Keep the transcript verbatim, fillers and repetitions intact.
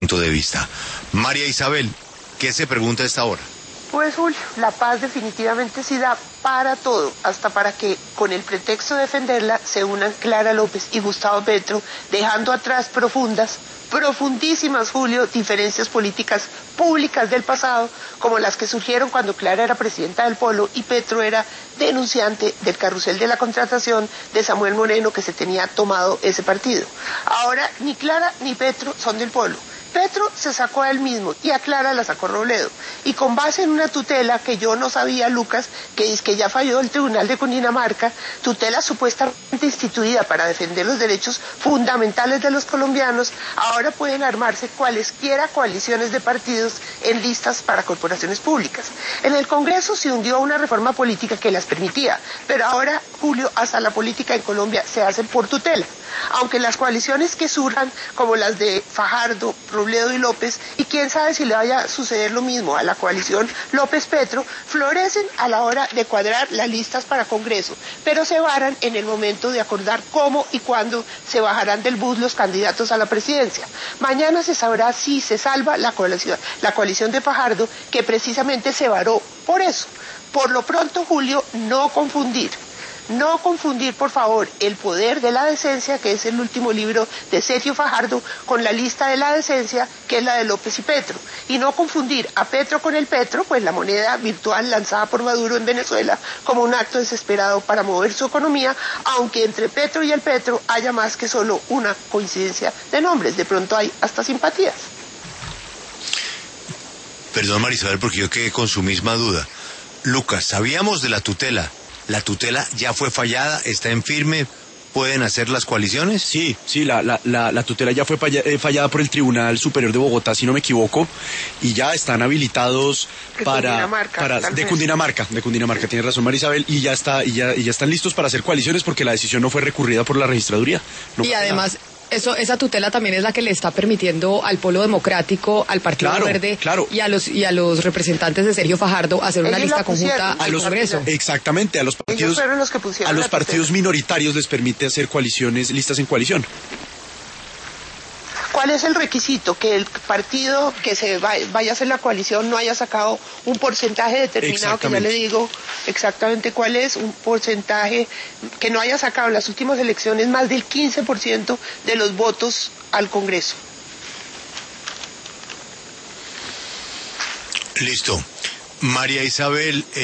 punto de vista. María Isabel, ¿qué se pregunta a esta hora? Pues Julio, la paz definitivamente sí da para todo, hasta para que con el pretexto de defenderla se unan Clara López y Gustavo Petro, dejando atrás profundas, profundísimas, Julio, diferencias políticas públicas del pasado, como las que surgieron cuando Clara era presidenta del Polo y Petro era denunciante del carrusel de la contratación de Samuel Moreno, que se tenía tomado ese partido. Ahora ni Clara ni Petro son del Polo. Petro se sacó a él mismo y a Clara la sacó Robledo. Y con base en una tutela que yo no sabía, Lucas, que es que ya falló el Tribunal de Cundinamarca, tutela supuestamente instituida para defender los derechos fundamentales de los colombianos, ahora pueden armarse cualesquiera coaliciones de partidos en listas para corporaciones públicas. En el Congreso se hundió una reforma política que las permitía, pero ahora, Julio, hasta la política en Colombia se hace por tutela. Aunque las coaliciones que surjan, como las de Fajardo, Robledo y López, y quién sabe si le vaya a suceder lo mismo a la coalición López-Petro, florecen a la hora de cuadrar las listas para Congreso, pero se varan en el momento de acordar cómo y cuándo se bajarán del bus los candidatos a la presidencia. Mañana se sabrá si se salva la coalición, la coalición de Fajardo, que precisamente se varó por eso. Por lo pronto, Julio, no confundir. No confundir, por favor, El poder de la decencia, que es el último libro de Sergio Fajardo, con la lista de la decencia, que es la de López y Petro. Y no confundir a Petro con el Petro, pues la moneda virtual lanzada por Maduro en Venezuela, como un acto desesperado para mover su economía, aunque entre Petro y el Petro haya más que solo una coincidencia de nombres. De pronto hay hasta simpatías. Perdón, Marisabel, porque yo quedé con su misma duda. Lucas, ¿sabíamos de la tutela? ¿La tutela ya fue fallada? ¿Está en firme? ¿Pueden hacer las coaliciones? Sí, sí, la, la, la, la tutela ya fue falla, eh, fallada por el Tribunal Superior de Bogotá, si no me equivoco, y ya están habilitados de para... Cundinamarca, para de Cundinamarca, de Cundinamarca, tiene razón Marisabel, y ya está, y ya, y ya están listos para hacer coaliciones porque la decisión no fue recurrida por la registraduría. No y además... Eso, esa tutela también es la que le está permitiendo al Polo Democrático, al Partido claro, Verde claro. y a los y a los representantes de Sergio Fajardo hacer una Ellos lista pusieron, conjunta a los Congreso. Exactamente, a los partidos, Ellos fueron los que pusieron a los la partidos tutela. minoritarios les permite hacer coaliciones, listas en coalición. ¿Cuál es el requisito? Que el partido que se vaya, vaya a hacer la coalición no haya sacado un porcentaje determinado, que ya le digo exactamente cuál es, un porcentaje que no haya sacado en las últimas elecciones más del quince por ciento de los votos al Congreso. Listo. María Isabel...